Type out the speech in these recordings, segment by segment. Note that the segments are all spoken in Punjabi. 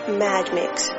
Mad Mix.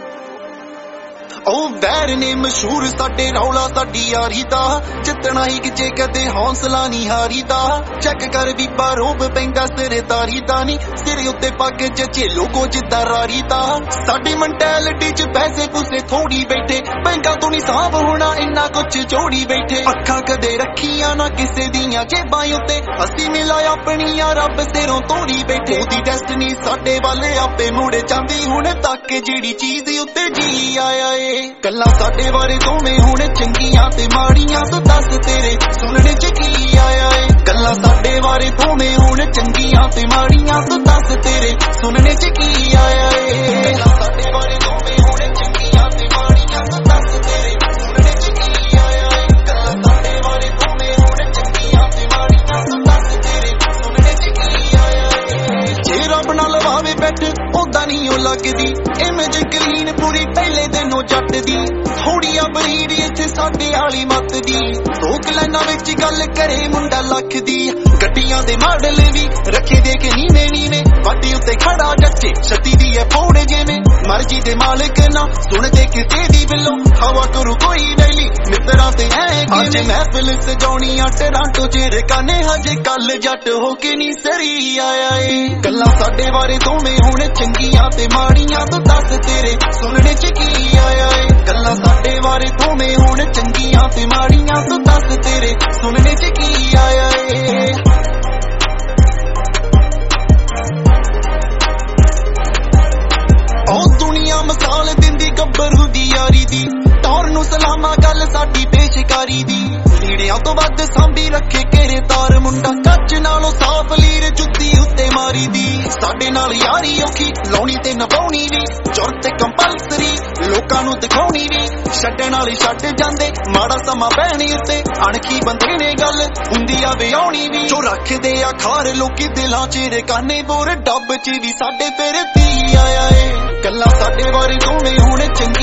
ਉਹ ਵੈਰ ਨੇ ਮਸ਼ਹੂਰ ਸਾਡੇ ਰੌਲਾ ਸਾਡੀ ਯਾਰੀ ਦਾ ਜਿੱਤਣਾ ਹੀ ਕਿਤੇ ਕਦੇ ਹੌਸਲਾ ਨਹੀਂ ਹਾਰੀਦਾ ਚੈੱਕ ਕਰ ਵੀ ਬਾਰੋਬ ਪੈਂਦਾ ਸਿਰੇ ਤਾਰੀ ਦਾ ਨਹੀਂ ਸਿਰੇ ਉੱਤੇ ਪੱਗ ਜੱਚੇ ਲੋਗੋ ਜਿੱਦਾਂ ਰਾਰੀ ਦਾ ਸਾਡੀ ਮੈਂਟੈਲਿਟੀ ਚ ਪੈਸੇ ਪੂਸੇ ਥੋੜੀ ਬੈਠੇ ਬੈਂਕਾਂ ਤੋਂ ਨਹੀਂ ਸਾਂਭ ਹੋਣਾ ਇੰਨਾ ਕੁਝ ਜੋੜੀ ਬੈਠੇ ਅੱਖਾਂ ਕਦੇ ਰੱਖੀਆਂ ਨਾ ਕਿਸੇ ਦੀਆਂ ਜੇਬਾਂ ਉੱਤੇ ਅਸੀਂ ਮਿਲਾ ਆਪਣੀਆਂ ਰੱਬ ਸਿਰੋਂ ਤੋੜੀ ਬੈਠੇ ਉਹਦੀ ਡੈਸਟਨੀ ਸਾਡੇ ਵੱਲ ਆਪੇ ਮੁੜ ਜਾਂਦੀ ਹੁਣ ਤੱਕ ਜਿਹੜੀ ਚੀਜ਼ ਉੱਤੇ ਜੀ ਆਇਆ ਏ ਗੱਲਾਂ ਸਾਡੇ ਬਾਰੇ ਦੋਵੇਂ ਹੁਣ ਚੰਗੀਆਂ ਤੇ ਮਾੜੀਆਂ ਤੂੰ ਦੱਸ ਤੇਰੇ ਸੁਣਨੇ ਚ ਕੀ ਆਇਆ ਏ ਗੱਲਾਂ ਸਾਡੇ ਬਾਰੇ ਦੋਵੇਂ ਹੁਣ ਚੰਗੀਆਂ ਤੇ ਮਾੜੀਆਂ ਤੂੰ ਦੱਸ ਤੇਰੇ ਸੁਣਨੇ ਚ ਕੀ ਆਇਆ ਏ ਗੱਲਾਂ ਸਾਡੇ ਬਾਰੇ ਦੋਵੇਂ ਹੁਣ ਚੰਗੀਆਂ ਤੇ ਮਾੜੀਆਂ ਤੂੰ ਦੱਸ ਤੇਰੇ ਸੁਣਨੇ ਚ ਕੀ ਆਇਆ ਏ ਗੱਲਾਂ ਸਾਡੇ ਬਾਰੇ ਦੋਵੇਂ ਹੁਣ ਚੰਗੀਆਂ ਤੇ ਮਾੜੀਆਂ ਤੂੰ ਦੱਸ ਤੇਰੇ ਸੁਣਨੇ ਚ ਕੀ ਆਇਆ ਏ ਜੇ ਰੱਬ ਨਾਲ ਵਾਵੇ ਬੈਠ ਉਦਾਂ ਨਹੀਂ ਉਹ ਲੱਗਦੀ ਇਮੇਜ ਕਲੀਨ ਪੂਰੀ ਪਹਿਲੇ ਦਿਨੋਂ ਜੱਟ ਦੀ ਥੋੜੀ ਆ ਬਰੀਡ ਇੱਥੇ ਸਾਡੇ ਵਾਲੀ ਮੱਤ ਦੀ ਲੋਕ ਲਾਈਨਾਂ ਵਿੱਚ ਗੱਲ ਕਰੇ ਮੁੰਡਾ ਲੱਖ ਦੀ ਗੱਡੀਆਂ ਦੇ ਮਾਡਲ ਵੀ ਰੱਖੇ ਦੇਖ ਨੀਵੇਂ ਨੀਵੇਂ ਵਾਟੀ ਉੱਤੇ ਖੜਾ ਜੱਚੇ ਛੱਤੀ ਦੀ ਐ ਫੋੜੇ ਜਿਵੇਂ ਮਰਜ਼ੀ ਦੇ ਮਾਲਕ ਨਾ ਸੁਣ ਦੇ ਕਿਸੇ ਦੀ ਬਿੱਲੋਂ ਹਵਾ ਕਰੂ ਕੋਈ ਡੈਲੀ ਮਿੱਤਰਾਂ ਤੇ ਐ ਅੱਜ ਮਹਿਫਿਲ ਸਜਾਉਣੀ ਆ ਟਰਾਂਟੋ ਚ ਰਕਾਨੇ ਹਜੇ ਕੱਲ ਜੱਟ ਹੋ ਕੇ ਨਹੀਂ ਸਰੀ ਆਇਆ ਏ ਗੱਲਾਂ ਸਾਡੇ ਬਾਰੇ ਦੋਵੇਂ ਹੁਣ ਚੰਗੀਆਂ ਤੇ ਮਾੜੀਆਂ ਤੂੰ ਦੱਸ ਤੇਰੇ ਸੁਣਨੇ ਚ ਕੀ ਆਇਆ ਏ ਗੱਲਾਂ ਸਾਡੇ ਬਾਰੇ ਦੋਵੇਂ ਹੁਣ ਚੰਗੀਆਂ ਤੇ ਮਾੜੀਆਂ ਤੂੰ ਦੱਸ ਤੇਰੇ ਸੁਣਨੇ ਚ ਕੀ ਆਇਆ ਏ ਉਹ ਦੁਨੀਆ ਮਿਸਾਲ ਦਿੰਦੀ ਗੱਭਰੂ ਦੀ ਯਾਰੀ ਦੀ ਟੌਰ ਨੂੰ ਸਲਾਮਾ ਗੱਲ ਸਾਡੀ ਪੇਸ਼ਕਾਰੀ ਦੀ ਲੀੜਿਆਂ ਤੋਂ ਵੱਧ ਸਾਂਭੀ ਰੱਖੇ ਘੇਰੇ ਤਾਰ ਮੁੰਡਾ ਕੱਚ ਨਾਲੋਂ ਸਾਫ ਲੀਰ ਜੁੱਤੀ ਉੱਤੇ ਮਾਰੀ ਦੀ ਸਾਡੇ ਨਾਲ ਯਾਰੀ ਔਖੀ ਲਾਉਣੀ ਤੇ ਨਿਭਾਉਣੀ ਵੀ ਜ਼ਰੂਰਤ ਕੰਪਲਸਰੀ ਲੋਕਾਂ ਨੂੰ ਦਿਖਾਉਣੀ ਵੀ ਛੱਡਣ ਵਾਲੇ ਛੱਡ ਜਾਂਦੇ ਮਾੜਾ ਸਮਾਂ ਪੈਣੀ ਉੱਤੇ ਅਣਖੀ ਬੰਦੇ ਨੇ ਗੱਲ ਹੁੰਦੀ ਆ ਵਿਆਉਣੀ ਵੀ ਜੋ ਰੱਖਦੇ ਆ ਖਾਰ ਲੋਕੀ ਦਿਲਾਂ ਚ ਰਕਾਨੇ ਬੋਰ ਡੱਬ ਚ ਵੀ ਸਾਡੇ ਫਿਰ ਪੀ ਆਇਆ ਏ ਗੱਲਾਂ ਸਾਡੇ ਬਾਰੇ ਦੋਵੇਂ ਹੁਣ